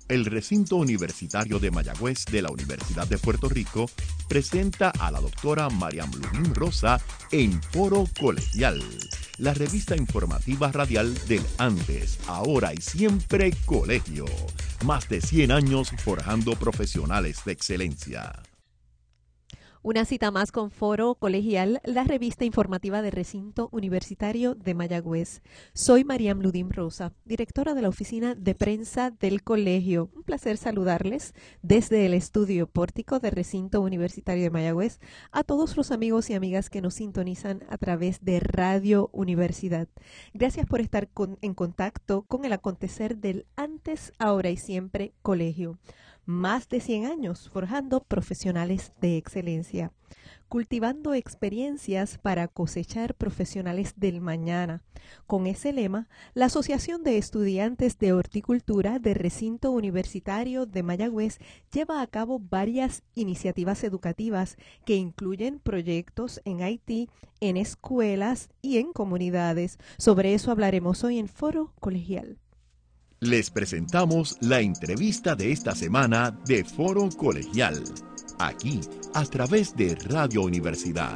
El recinto universitario de Mayagüez de la Universidad de Puerto Rico presenta a la doctora Mariam Ludín Rosa en Foro Colegial, la revista informativa radial del antes, ahora y siempre colegio. Más de 100 años forjando profesionales de excelencia. Una cita más con Foro Colegial, la revista informativa del Recinto Universitario de Mayagüez. Soy Mariam Ludín Rosa, directora de la oficina de prensa del colegio. Un placer saludarles desde el estudio pórtico del Recinto Universitario de Mayagüez a todos los amigos y amigas que nos sintonizan a través de Radio Universidad. Gracias por estar en contacto con el acontecer del antes, ahora y siempre colegio. Más de 100 años forjando profesionales de excelencia, cultivando experiencias para cosechar profesionales del mañana. Con ese lema, la Asociación de Estudiantes de Horticultura del Recinto Universitario de Mayagüez lleva a cabo varias iniciativas educativas que incluyen proyectos en Haití, en escuelas y en comunidades. Sobre eso hablaremos hoy en Foro Colegial. Les presentamos la entrevista de esta semana de Foro Colegial, aquí a través de Radio Universidad.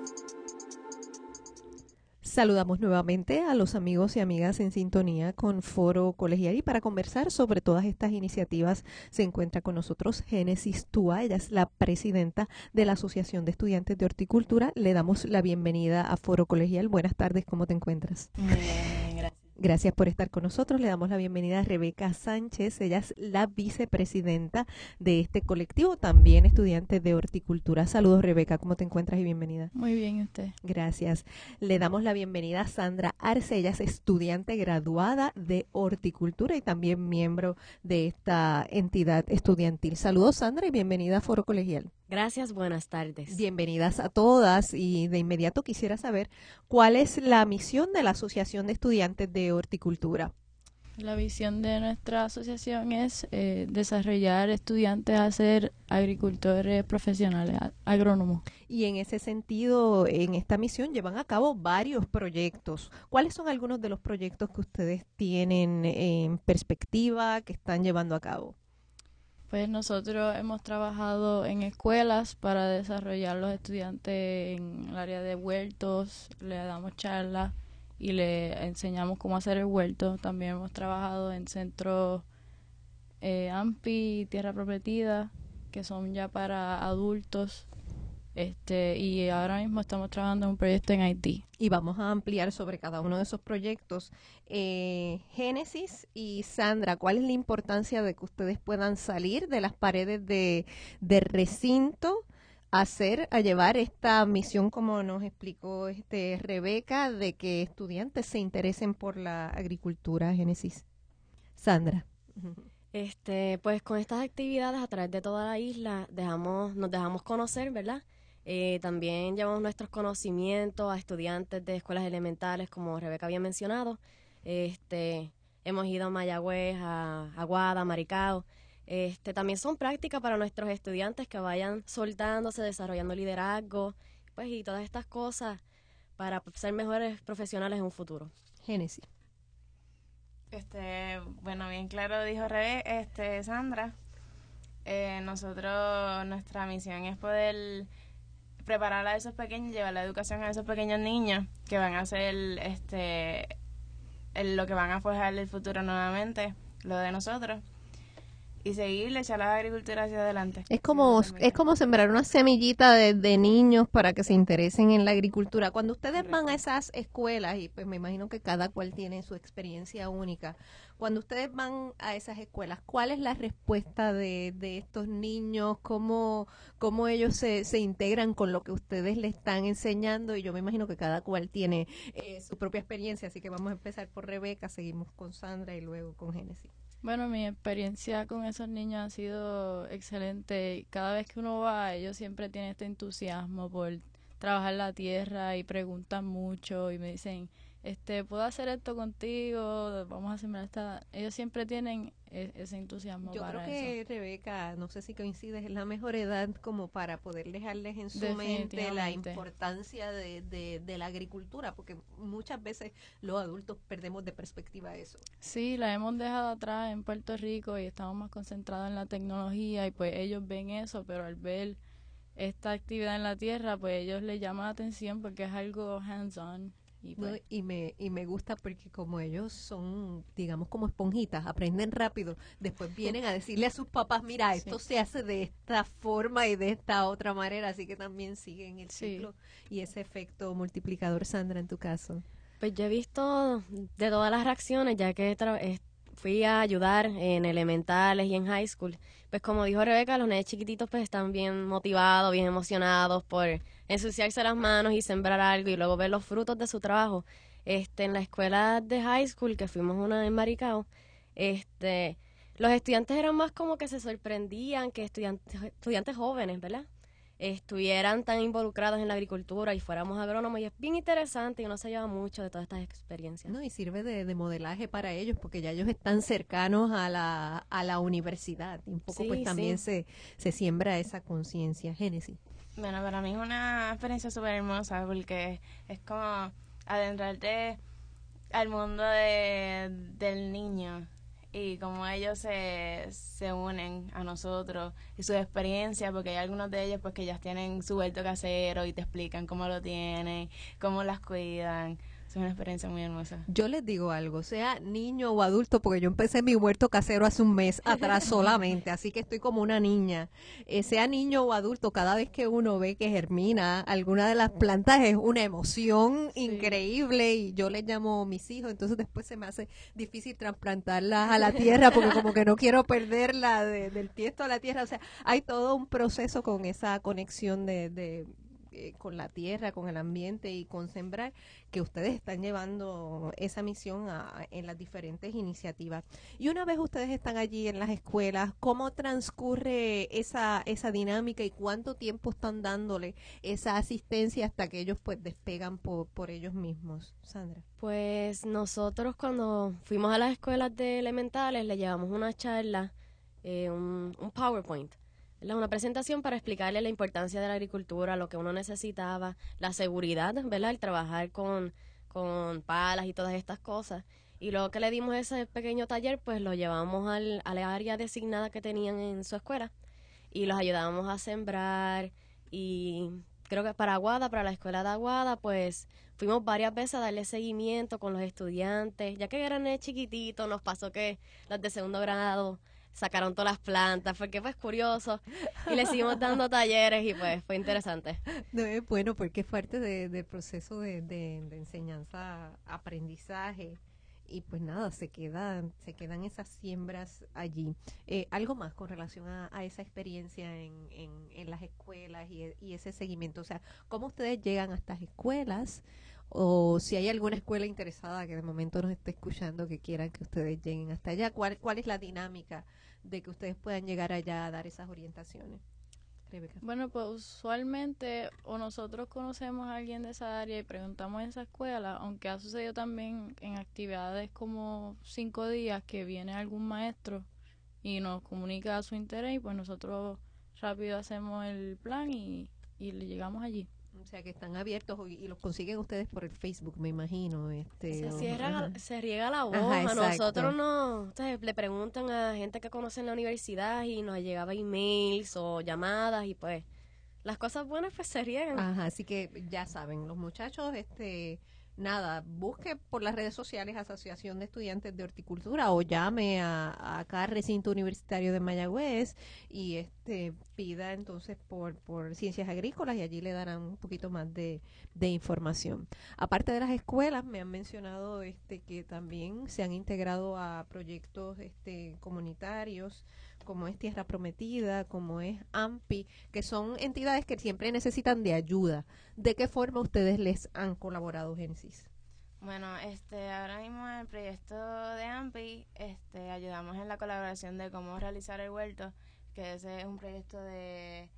Saludamos nuevamente a los amigos y amigas en sintonía con Foro Colegial y para conversar sobre todas estas iniciativas se encuentra con nosotros Génesis Túa. Ella es la presidenta de la Asociación de Estudiantes de Horticultura. Le damos la bienvenida a Foro Colegial. Buenas tardes, ¿cómo te encuentras? Muy bien, gracias. Gracias por estar con nosotros. Le damos la bienvenida a Rebeca Sánchez. Ella es la vicepresidenta de este colectivo, también estudiante de horticultura. Saludos, Rebeca. ¿Cómo te encuentras y bienvenida? Muy bien, ¿y usted? Gracias. Le damos la bienvenida a Sandra Arce. Ella es estudiante graduada de horticultura y también miembro de esta entidad estudiantil. Saludos, Sandra, y bienvenida a Foro Colegial. Gracias, buenas tardes. Bienvenidas a todas y de inmediato quisiera saber cuál es la misión de la Asociación de Estudiantes de Horticultura. La visión de nuestra asociación es desarrollar estudiantes a ser agricultores profesionales, agrónomos. Y en ese sentido, en esta misión llevan a cabo varios proyectos. ¿Cuáles son algunos de los proyectos que ustedes tienen en perspectiva, que están llevando a cabo? Pues nosotros hemos trabajado en escuelas para desarrollar los estudiantes en el área de huertos, le damos charlas y le enseñamos cómo hacer el huerto. También hemos trabajado en centros AMPI, Tierra Prometida, que son ya para adultos. Y ahora mismo estamos trabajando en un proyecto en Haití. Y vamos a ampliar sobre cada uno de esos proyectos. Génesis y Sandra, ¿cuál es la importancia de que ustedes puedan salir de las paredes de recinto a llevar esta misión, como nos explicó Rebeca, de que estudiantes se interesen por la agricultura? Génesis. Sandra. Pues con estas actividades a través de toda la isla nos dejamos conocer, ¿verdad? También llevamos nuestros conocimientos a estudiantes de escuelas elementales, como Rebeca había mencionado. Hemos ido a Mayagüez, a Aguada, a Maricao. También son prácticas para nuestros estudiantes que vayan soltándose, desarrollando liderazgo, pues y todas estas cosas para ser mejores profesionales en un futuro. Génesis. Bueno, bien claro dijo Sandra. Nuestra misión es poder preparar a esos pequeños, llevar la educación a esos pequeños niños que van a ser lo que van a forjar el futuro nuevamente, lo de nosotros, y seguirle, echar la agricultura hacia adelante. Es como sembrar una semillita de niños para que se interesen en la agricultura. Cuando ustedes van a esas escuelas, y pues me imagino que cada cual tiene su experiencia única, cuando ustedes van a esas escuelas, ¿cuál es la respuesta de estos niños? ¿Cómo ellos se integran con lo que ustedes les están enseñando? Y yo me imagino que cada cual tiene su propia experiencia, así que vamos a empezar por Rebeca, seguimos con Sandra y luego con Génesis. Bueno, mi experiencia con esos niños ha sido excelente. Cada vez que uno va, ellos siempre tienen este entusiasmo por trabajar la tierra y preguntan mucho y me dicen, puedo hacer esto contigo, vamos a sembrar esta. Ellos siempre tienen ese entusiasmo Yo para creo que eso. Rebeca, no sé si coincides, es la mejor edad como para poder dejarles en su mente la Definitivamente. importancia de la agricultura, porque muchas veces los adultos perdemos de perspectiva eso. Sí, la hemos dejado atrás en Puerto Rico y estamos más concentrados en la tecnología y pues ellos ven eso, pero al ver esta actividad en la tierra, pues ellos les llama la atención porque es algo hands-on y ¿No? pues Y me gusta porque como ellos son, digamos, como esponjitas, aprenden rápido, después vienen a decirle a sus papás, mira, esto sí, se hace de esta forma y de esta otra manera, así que también siguen el sí. ciclo y ese efecto multiplicador, Sandra, en tu caso. Pues yo he visto de todas las reacciones, ya que fui a ayudar en elementales y en high school. Pues como dijo Rebeca, los nenes chiquititos pues están bien motivados, bien emocionados por ensuciarse las manos y sembrar algo y luego ver los frutos de su trabajo. En la escuela de high school, que fuimos una en Maricao, los estudiantes eran más como que se sorprendían que estudiantes jóvenes, ¿verdad? Estuvieran tan involucrados en la agricultura y fuéramos agrónomos y es bien interesante y uno se lleva mucho de todas estas experiencias. No, y sirve de modelaje para ellos porque ya ellos están cercanos a la universidad y un poco pues Sí, también sí. se siembra esa conciencia. Génesis. Bueno, para mí es una experiencia súper hermosa porque es como adentrarte al mundo del niño y cómo ellos se unen a nosotros y sus experiencias, porque hay algunos de ellos pues que ya tienen su huerto casero y te explican cómo lo tienen, cómo las cuidan. Es una experiencia muy hermosa. Yo les digo algo, sea niño o adulto, porque yo empecé mi huerto casero hace un mes atrás solamente, así que estoy como una niña. Sea niño o adulto, cada vez que uno ve que germina alguna de las plantas es una emoción Sí. increíble y yo les llamo mis hijos, entonces después se me hace difícil trasplantarlas a la tierra porque como que no quiero perderla del tiesto a la tierra, o sea, hay todo un proceso con esa conexión con la tierra, con el ambiente y con sembrar, que ustedes están llevando esa misión en las diferentes iniciativas. Y una vez ustedes están allí en las escuelas, ¿cómo transcurre esa dinámica y cuánto tiempo están dándole esa asistencia hasta que ellos pues despegan por ellos mismos? Sandra. Pues nosotros cuando fuimos a las escuelas de elementales le llevamos una charla, un PowerPoint, ¿verdad? Una presentación para explicarle la importancia de la agricultura, lo que uno necesitaba, la seguridad, ¿verdad? El trabajar con palas y todas estas cosas. Y luego que le dimos ese pequeño taller, pues lo llevamos al área designada que tenían en su escuela y los ayudábamos a sembrar y creo que para Aguada, para la escuela de Aguada, pues fuimos varias veces a darle seguimiento con los estudiantes, ya que eran chiquititos, nos pasó que las de segundo grado sacaron todas las plantas, porque pues curioso, y le seguimos dando talleres y pues fue interesante. No, es bueno porque es parte del proceso de enseñanza, aprendizaje y pues nada, se quedan esas siembras allí. Algo más con relación a esa experiencia en las escuelas y ese seguimiento, o sea, ¿cómo ustedes llegan a estas escuelas? O si hay alguna escuela interesada que de momento nos esté escuchando que quieran que ustedes lleguen hasta allá, ¿cuál es la dinámica de que ustedes puedan llegar allá a dar esas orientaciones? Rebeca. Bueno, pues usualmente o nosotros conocemos a alguien de esa área y preguntamos en esa escuela, aunque ha sucedido también en actividades como 5 días que viene algún maestro y nos comunica su interés y pues nosotros rápido hacemos el plan y le llegamos allí. O sea, que están abiertos y los consiguen ustedes por el Facebook, me imagino. Ajá. Se riega la voz, Ajá, a nosotros exacto. no, ustedes le preguntan a gente que conoce en la universidad y nos llegaba emails o llamadas y pues las cosas buenas pues se riegan. Ajá, así que ya saben, los muchachos, nada, busque por las redes sociales Asociación de Estudiantes de Horticultura o llame a cada recinto universitario de Mayagüez y pida entonces por ciencias agrícolas y allí le darán un poquito más de información. Aparte de las escuelas, me han mencionado que también se han integrado a proyectos comunitarios como es Tierra Prometida, como es AMPI, que son entidades que siempre necesitan de ayuda. ¿De qué forma ustedes les han colaborado, Génesis? Bueno, ahora mismo en el proyecto de AMPI, ayudamos en la colaboración de cómo realizar el huerto, que ese es un proyecto de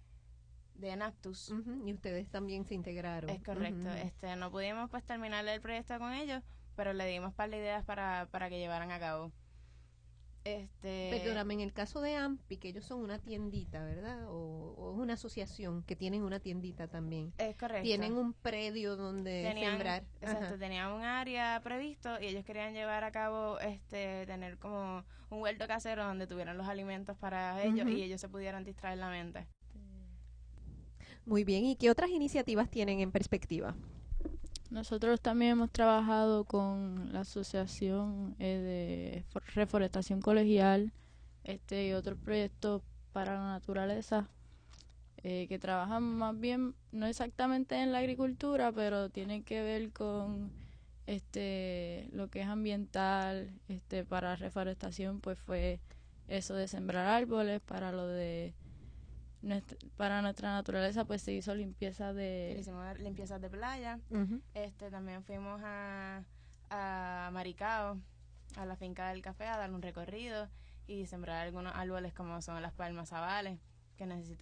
Enactus. Y ustedes también se integraron. Es correcto. No pudimos pues terminar el proyecto con ellos, pero le dimos par de ideas para que llevaran a cabo. Perdóname, en el caso de AMPI, que ellos son una tiendita, ¿verdad? O es una asociación que tienen una tiendita también. Es correcto. Tienen un predio donde sembrar. Exacto, Ajá. tenían un área previsto y ellos querían llevar a cabo, tener como un huerto casero donde tuvieran los alimentos para ellos y ellos se pudieran distraer la mente. Muy bien, ¿y qué otras iniciativas tienen en perspectiva? Nosotros también hemos trabajado con la Asociación de Reforestación Colegial y otros proyectos para la naturaleza que trabajan más bien, no exactamente en la agricultura, pero tienen que ver con lo que es ambiental. Para reforestación pues fue eso de sembrar árboles. Para lo de para nuestra naturaleza pues se hizo limpieza Hicimos limpiezas de playa. También fuimos a Maricao, a la finca del café, a dar un recorrido y sembrar algunos árboles como son las palmas sabales, que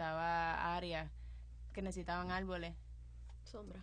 necesitaban árboles. Sombra.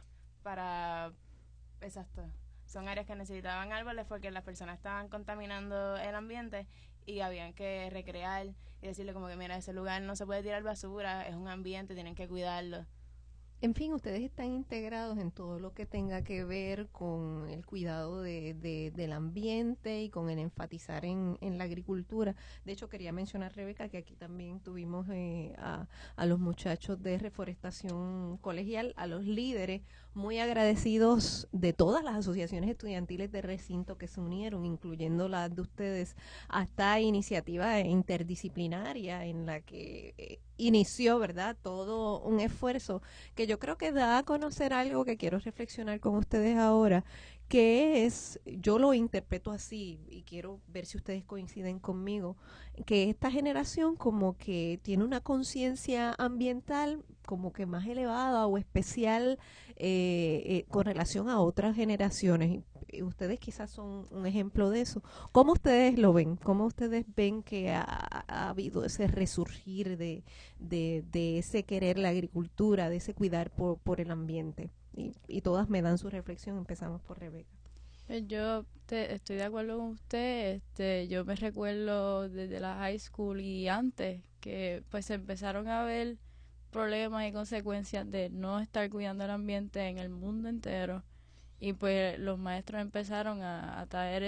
Exacto. Son áreas que necesitaban árboles porque las personas estaban contaminando el ambiente y habían que recrear y decirle como que mira, ese lugar no se puede tirar basura, es un ambiente, tienen que cuidarlo. En fin, ustedes están integrados en todo lo que tenga que ver con el cuidado del ambiente y con el enfatizar en la agricultura. De hecho, quería mencionar, Rebeca, que aquí también tuvimos a los muchachos de Reforestación Colegial, a los líderes, muy agradecidos de todas las asociaciones estudiantiles de recinto que se unieron, incluyendo las de ustedes, a esta iniciativa interdisciplinaria en la que inició, ¿verdad?, todo un esfuerzo que yo creo que da a conocer algo que quiero reflexionar con ustedes ahora, que es, yo lo interpreto así y quiero ver si ustedes coinciden conmigo, que esta generación como que tiene una conciencia ambiental como que más elevada o especial con relación a otras generaciones. Y ustedes quizás son un ejemplo de eso. ¿Cómo ustedes lo ven? ¿Cómo ustedes ven que ha habido ese resurgir de ese querer la agricultura, de ese cuidar por el ambiente? Y todas me dan su reflexión. Empezamos por Rebeca. Yo estoy de acuerdo con usted. Yo me recuerdo desde la high school y antes que pues se empezaron a ver problemas y consecuencias de no estar cuidando el ambiente en el mundo entero. Y pues los maestros empezaron a traer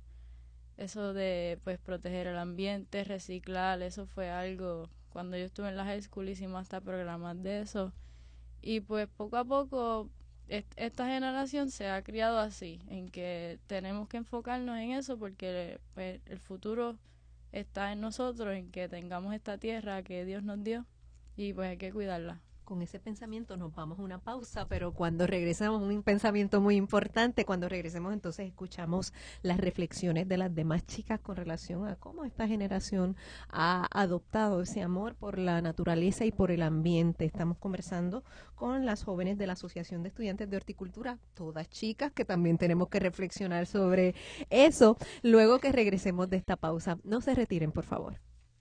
eso de pues proteger el ambiente, reciclar. Eso fue algo, cuando yo estuve en la high school hicimos hasta programas de eso. Y pues poco a poco esta generación se ha criado así, en que tenemos que enfocarnos en eso porque pues, el futuro está en nosotros, en que tengamos esta tierra que Dios nos dio y pues hay que cuidarla. Con ese pensamiento nos vamos a una pausa, pero cuando regresamos, un pensamiento muy importante, cuando regresemos entonces escuchamos las reflexiones de las demás chicas con relación a cómo esta generación ha adoptado ese amor por la naturaleza y por el ambiente. Estamos conversando con las jóvenes de la Asociación de Estudiantes de Horticultura, todas chicas que también tenemos que reflexionar sobre eso luego que regresemos de esta pausa. No se retiren, por favor.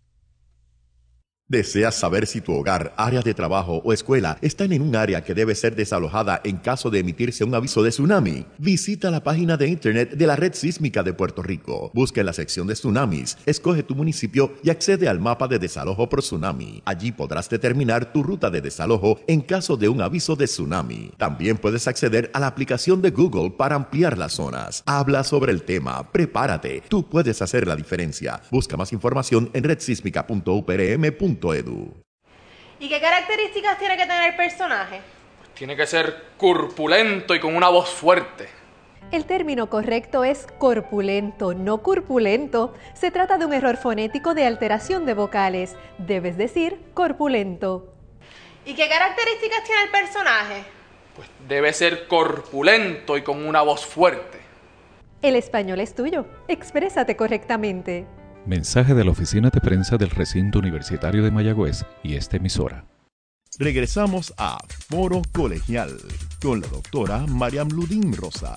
¿Deseas saber si tu hogar, área de trabajo o escuela están en un área que debe ser desalojada en caso de emitirse un aviso de tsunami? Visita la página de internet de la Red Sísmica de Puerto Rico. Busca en la sección de tsunamis, escoge tu municipio y accede al mapa de desalojo por tsunami. Allí podrás determinar tu ruta de desalojo en caso de un aviso de tsunami. También puedes acceder a la aplicación de Google para ampliar las zonas. Habla sobre el tema, prepárate, tú puedes hacer la diferencia. Busca más información en redsísmica.uprm.edu. ¿Y qué características tiene que tener el personaje? Pues tiene que ser corpulento y con una voz fuerte. El término correcto es corpulento, no curpulento. Se trata de un error fonético de alteración de vocales. Debes decir corpulento. ¿Y qué características tiene el personaje? Pues debe ser corpulento y con una voz fuerte. El español es tuyo. Exprésate correctamente. Mensaje de la Oficina de Prensa del Recinto Universitario de Mayagüez y esta emisora. Regresamos a Foro Colegial con la doctora Mariam Ludín Rosa.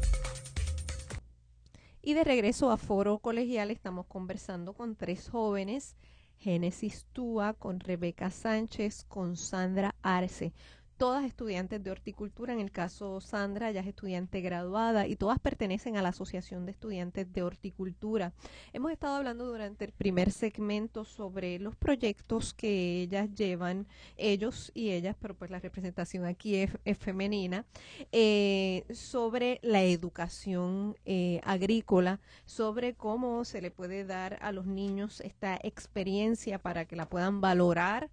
Y de regreso a Foro Colegial estamos conversando con tres jóvenes, Génesis Túa, con Rebeca Sánchez, con Sandra Arce. todas estudiantes de horticultura. En el caso Sandra, ella es estudiante graduada y todas pertenecen a la Asociación de Estudiantes de Horticultura. Hemos estado hablando durante el primer segmento sobre los proyectos que ellas llevan, ellos y ellas, pero pues la representación aquí es femenina, sobre la educación agrícola, sobre cómo se le puede dar a los niños esta experiencia para que la puedan valorar,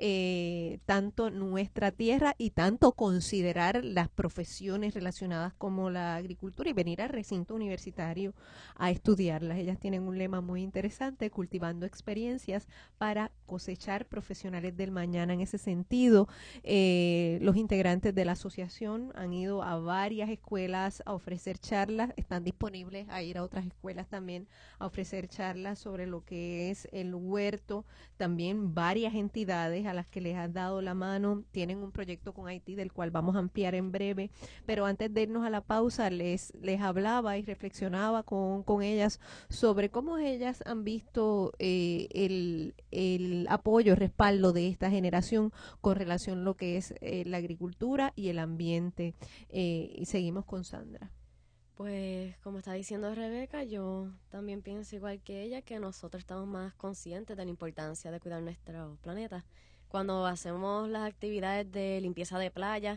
tanto nuestra tierra y tanto considerar las profesiones relacionadas como la agricultura y venir al recinto universitario a estudiarlas. Ellas tienen un lema muy interesante: cultivando experiencias para cosechar profesionales del mañana. En ese sentido, los integrantes de la asociación han ido a varias escuelas a ofrecer charlas, están disponibles a ir a otras escuelas también a ofrecer charlas sobre lo que es el huerto. También varias entidades a las que les han dado la mano tienen un proyecto con Haití del cual vamos a ampliar en breve, pero antes de irnos a la pausa les hablaba y reflexionaba con ellas sobre cómo ellas han visto el apoyo, respaldo de esta generación con relación a lo que es la agricultura y el ambiente. Y seguimos con Sandra. Pues como está diciendo Rebeca, yo también pienso igual que ella, que nosotros estamos más conscientes de la importancia de cuidar nuestro planeta. Cuando hacemos las actividades de limpieza de playa,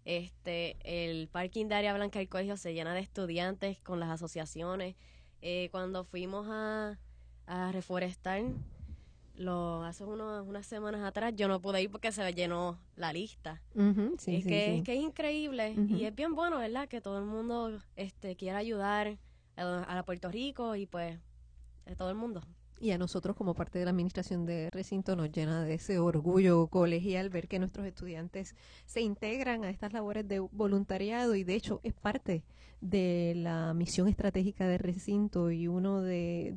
el parking de Área Blanca del colegio se llena de estudiantes con las asociaciones. Cuando fuimos a reforestar, hace unas semanas atrás, yo no pude ir porque se llenó la lista. Sí, Es que es increíble y es bien bueno, ¿verdad? Que todo el mundo quiera ayudar a Puerto Rico y pues a todo el mundo. Y a nosotros como parte de la administración de recinto nos llena de ese orgullo colegial ver que nuestros estudiantes se integran a estas labores de voluntariado, y de hecho es parte de la misión estratégica de recinto, y uno de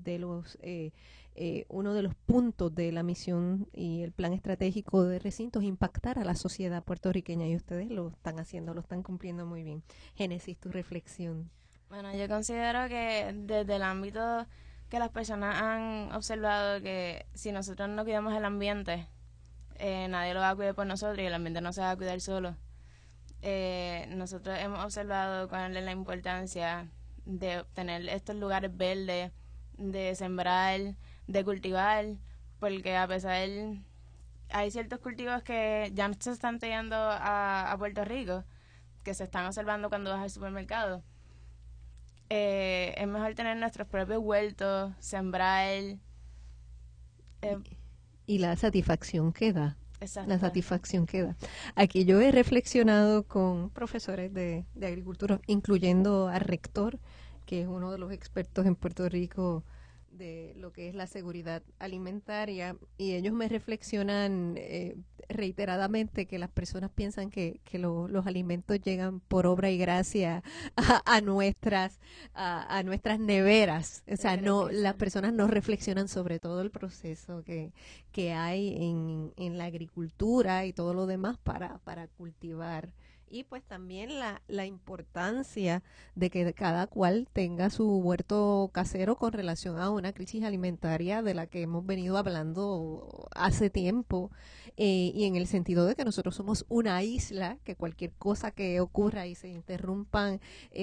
los puntos de la misión y el plan estratégico de recinto es impactar a la sociedad puertorriqueña, y ustedes lo están haciendo, lo están cumpliendo muy bien. Génesis, tu reflexión. Bueno, yo considero que desde el ámbito que las personas han observado, que si nosotros no cuidamos el ambiente, nadie lo va a cuidar por nosotros y el ambiente no se va a cuidar solo. Nosotros hemos observado cuál es la importancia de tener estos lugares verdes, de sembrar, de cultivar, porque a pesar hay ciertos cultivos que ya no se están trayendo a Puerto Rico, que se están observando cuando vas al supermercado. Es mejor tener nuestros propios huertos, sembrar. Y la satisfacción que da. Exacto. La satisfacción que da. Aquí yo he reflexionado con profesores de agricultura, incluyendo al rector, que es uno de los expertos en Puerto Rico de lo que es la seguridad alimentaria, y ellos me reflexionan reiteradamente que las personas piensan que los alimentos llegan por obra y gracia a nuestras neveras. O sea, no, las personas no reflexionan sobre todo el proceso que hay en la agricultura y todo lo demás para cultivar. Y pues también la importancia de que cada cual tenga su huerto casero con relación a una crisis alimentaria de la que hemos venido hablando hace tiempo, y en el sentido de que nosotros somos una isla, que cualquier cosa que ocurra y se interrumpan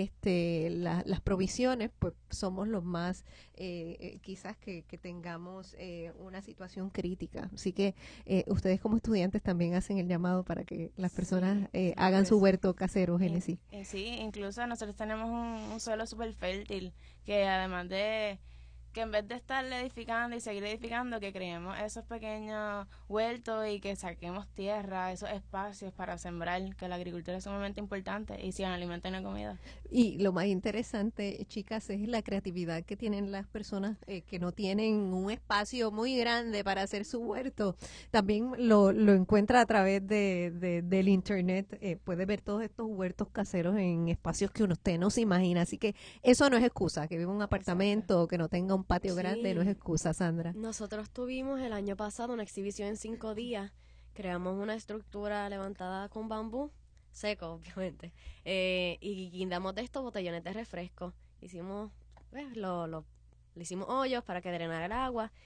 las provisiones, pues somos los más quizás que tengamos una situación crítica. Así que ustedes como estudiantes también hacen el llamado para que las personas hagan su huerto casero, Génesis. Sí, incluso nosotros tenemos un suelo súper fértil, que además de que en vez de estar edificando y seguir edificando, que creemos esos pequeños huertos y que saquemos tierra, esos espacios para sembrar, que la agricultura es sumamente importante y si nos alimentan la comida. Y lo más interesante, chicas, es la creatividad que tienen las personas que no tienen un espacio muy grande para hacer su huerto. También lo encuentra a través del internet. Puede ver todos estos huertos caseros en espacios que usted no se imagina. Así que eso no es excusa, que viva en un apartamento o que no tenga un patio grande, no es excusa, Sandra. Nosotros tuvimos el año pasado una exhibición en 5 días. Creamos una estructura levantada con bambú seco, obviamente, y guindamos de estos botellones de refresco. Hicimos, le hicimos hoyos para que drenara el agua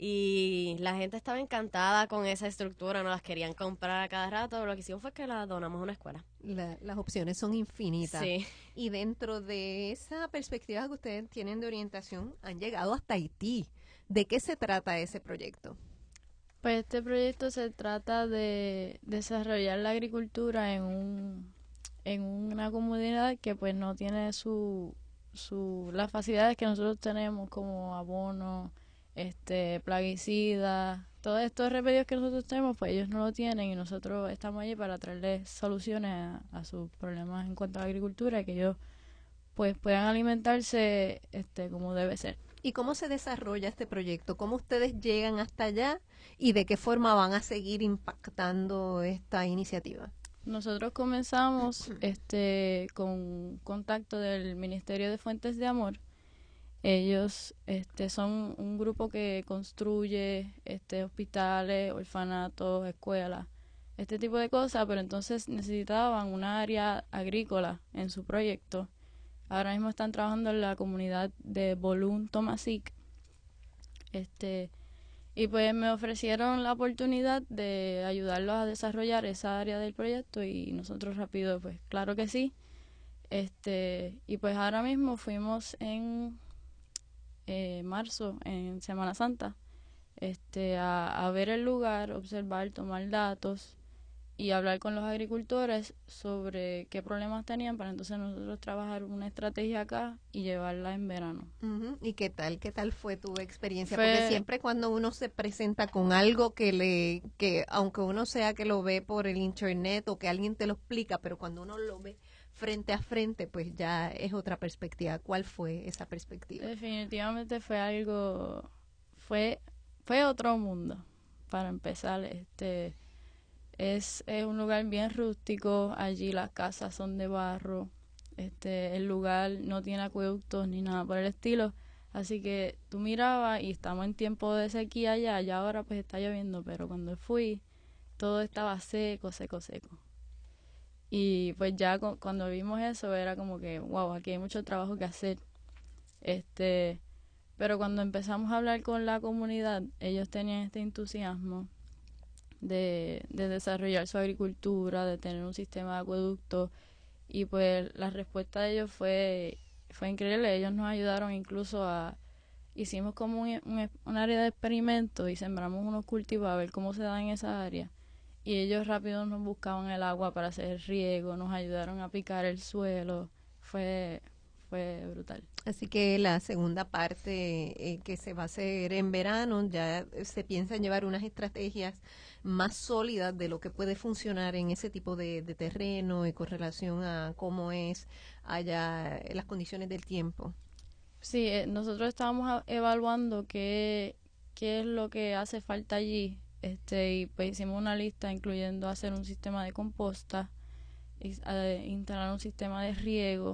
Y la gente estaba encantada con esa estructura, nos las querían comprar a cada rato. Lo que hicimos fue que la donamos a una escuela. Las opciones son infinitas. Sí. Y dentro de esa perspectiva que ustedes tienen de orientación, han llegado hasta Haití. ¿De qué se trata ese proyecto? Pues este proyecto se trata de desarrollar la agricultura en una comunidad que pues no tiene las facilidades que nosotros tenemos, como abono, plaguicidas, todos estos remedios que nosotros tenemos, pues ellos no lo tienen, y nosotros estamos allí para traerles soluciones a sus problemas en cuanto a la agricultura, y que ellos pues puedan alimentarse como debe ser. ¿Y cómo se desarrolla este proyecto? ¿Cómo ustedes llegan hasta allá y de qué forma van a seguir impactando esta iniciativa? Nosotros comenzamos con contacto del Ministerio de Fuentes de Amor. Ellos son un grupo que construye hospitales, orfanatos, escuelas, este tipo de cosas, pero entonces necesitaban una área agrícola en su proyecto. Ahora mismo están trabajando en la comunidad de Bolún Tomasic. Y pues me ofrecieron la oportunidad de ayudarlos a desarrollar esa área del proyecto, y nosotros rápido, pues claro que sí. Y pues ahora mismo fuimos en marzo, en Semana Santa, a ver el lugar, observar, tomar datos y hablar con los agricultores sobre qué problemas tenían, para entonces nosotros trabajar una estrategia acá y llevarla en verano. ¿Y qué tal fue tu experiencia? Porque siempre cuando uno se presenta con algo que aunque uno sea que lo ve por el internet o que alguien te lo explica, pero cuando uno lo ve frente a frente, pues ya es otra perspectiva. ¿Cuál fue esa perspectiva? Definitivamente fue otro mundo. Para empezar, es un lugar bien rústico. Allí las casas son de barro. El lugar no tiene acueductos ni nada por el estilo. Así que tú mirabas, y estamos en tiempo de sequía ya ahora pues está lloviendo, pero cuando fui todo estaba seco. Y pues ya cuando vimos eso era como que, wow, aquí hay mucho trabajo que hacer. Pero cuando empezamos a hablar con la comunidad, ellos tenían este entusiasmo de desarrollar su agricultura, de tener un sistema de acueducto, y pues la respuesta de ellos fue increíble. Ellos nos ayudaron incluso hicimos como un área de experimento y sembramos unos cultivos a ver cómo se da en esa área, y ellos rápido nos buscaban el agua para hacer el riego, nos ayudaron a picar el suelo. Fue brutal. Así que la segunda parte que se va a hacer en verano, ya se piensa en llevar unas estrategias más sólidas de lo que puede funcionar en ese tipo de terreno y con relación a cómo es allá las condiciones del tiempo. Sí, nosotros estábamos evaluando qué es lo que hace falta allí, y pues hicimos una lista incluyendo hacer un sistema de composta, instalar un sistema de riego,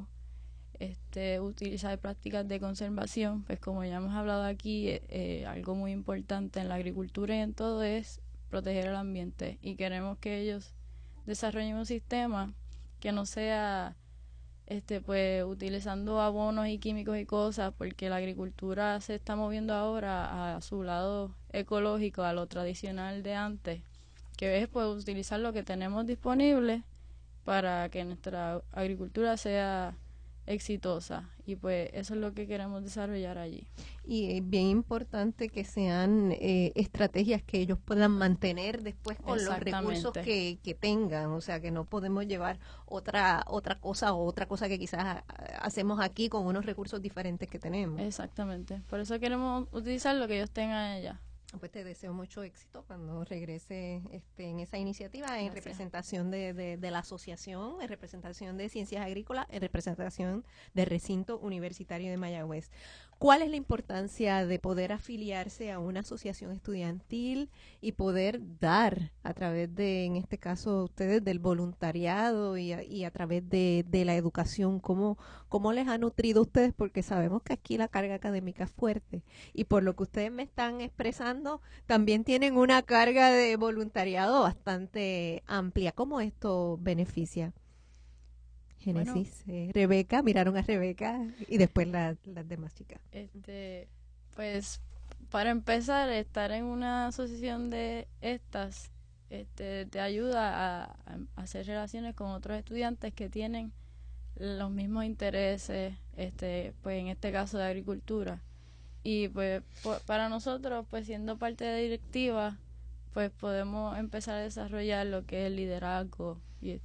utilizar prácticas de conservación. Pues como ya hemos hablado aquí, algo muy importante en la agricultura y en todo es proteger el ambiente, y queremos que ellos desarrollen un sistema que no sea pues utilizando abonos y químicos y cosas, porque la agricultura se está moviendo ahora a su lado ecológico, a lo tradicional de antes, que es pues utilizar lo que tenemos disponible para que nuestra agricultura sea exitosa, y pues eso es lo que queremos desarrollar allí. Y es bien importante que sean estrategias que ellos puedan mantener después con los recursos que tengan, o sea que no podemos llevar otra cosa que quizás hacemos aquí con unos recursos diferentes que tenemos. Exactamente, por eso queremos utilizar lo que ellos tengan allá. Pues te deseo mucho éxito cuando regrese en esa iniciativa, en Gracias. Representación de la asociación, en representación de Ciencias Agrícolas, en representación del Recinto Universitario de Mayagüez. ¿Cuál es la importancia de poder afiliarse a una asociación estudiantil y poder dar a través de, en este caso ustedes, del voluntariado y a través de la educación? ¿Cómo les ha nutrido a ustedes? Porque sabemos que aquí la carga académica es fuerte, y por lo que ustedes me están expresando, también tienen una carga de voluntariado bastante amplia. ¿Cómo esto beneficia? Génesis, Rebeca, miraron a Rebeca y después las demás chicas. Pues para empezar, estar en una asociación de estas te ayuda a hacer relaciones con otros estudiantes que tienen los mismos intereses, pues en este caso de agricultura. Y pues para nosotros, pues siendo parte de la directiva, pues podemos empezar a desarrollar lo que es el liderazgo y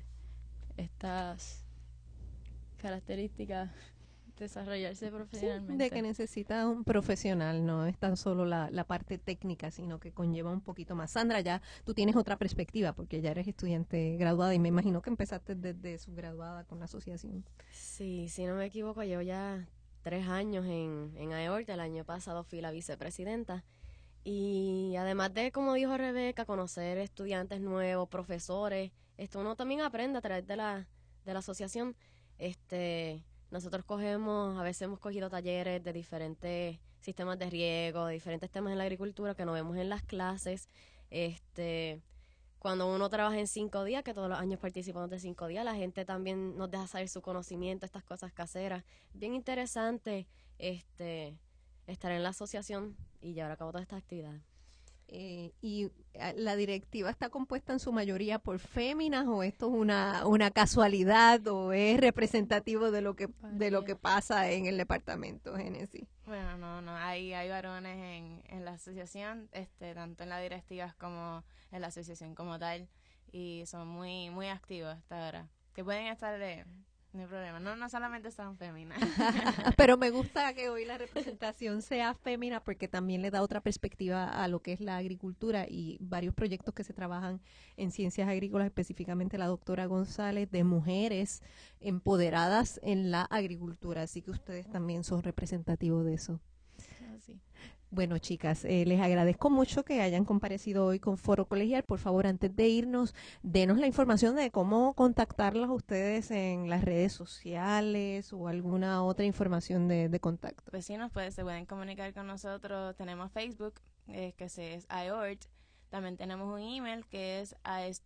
estas características, desarrollarse profesionalmente. Sí, de que necesita un profesional, no es tan solo la parte técnica, sino que conlleva un poquito más. Sandra, ya tú tienes otra perspectiva porque ya eres estudiante graduada y me imagino que empezaste desde subgraduada con la asociación. Sí, si no me equivoco, llevo ya 3 años en AEORT. El año pasado fui la vicepresidenta. Y además de, como dijo Rebeca, conocer estudiantes nuevos, profesores, uno también aprende a través de la asociación. Nosotros a veces hemos cogido talleres de diferentes sistemas de riego, de diferentes temas en la agricultura que nos vemos en las clases. Cuando uno trabaja en 5 días, que todos los años participamos de 5 días, la gente también nos deja saber su conocimiento, estas cosas caseras. Bien interesante estar en la asociación y llevar a cabo todas estas actividades. ¿Y la directiva está compuesta en su mayoría por féminas o esto es una casualidad o es representativo de lo que pasa en el departamento Génesis? Bueno, no, hay varones en la asociación, tanto en las directivas como en la asociación como tal, y son muy muy activos hasta ahora, que pueden estar no hay problema, no solamente son féminas. Pero me gusta que hoy la representación sea fémina porque también le da otra perspectiva a lo que es la agricultura y varios proyectos que se trabajan en ciencias agrícolas, específicamente la doctora González, de mujeres empoderadas en la agricultura, así que ustedes también son representativos de eso. Así. Bueno, chicas, les agradezco mucho que hayan comparecido hoy con Foro Colegial. Por favor, antes de irnos, denos la información de cómo contactarlas a ustedes en las redes sociales o alguna otra información de contacto. Pues sí, se pueden comunicar con nosotros. Tenemos Facebook, que es AEORT. También tenemos un email que es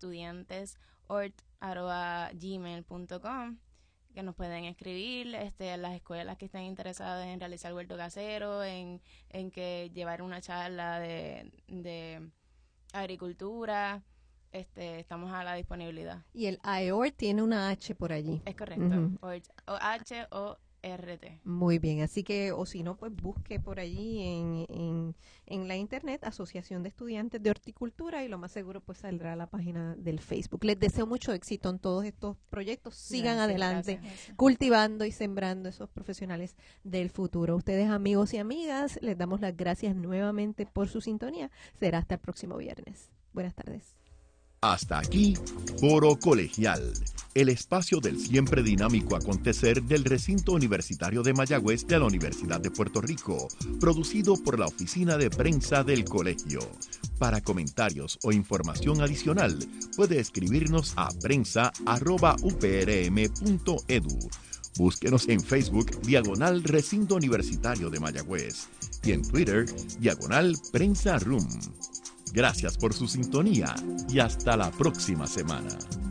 aestudiantesort@gmail.com, que nos pueden escribir a las escuelas que estén interesadas en realizar huerto casero, en que llevar una charla de agricultura. Estamos a la disponibilidad. Y el AEORT tiene una H por allí. Es correcto. HORT. Muy bien, así que, o si no, pues busque por allí en la internet Asociación de Estudiantes de Horticultura y lo más seguro pues saldrá la página del Facebook. Les deseo mucho éxito en todos estos proyectos. Sigan adelante, gracias. Cultivando y sembrando esos profesionales del futuro. Ustedes, amigos y amigas, les damos las gracias nuevamente por su sintonía. Será hasta el próximo viernes. Buenas tardes. Hasta aquí, Foro Colegial, el espacio del siempre dinámico acontecer del recinto universitario de Mayagüez de la Universidad de Puerto Rico, producido por la Oficina de Prensa del Colegio. Para comentarios o información adicional, puede escribirnos a prensa@uprm.edu. Búsquenos en Facebook, /Recinto Universitario de Mayagüez, y en Twitter, /Prensa Room. Gracias por su sintonía y hasta la próxima semana.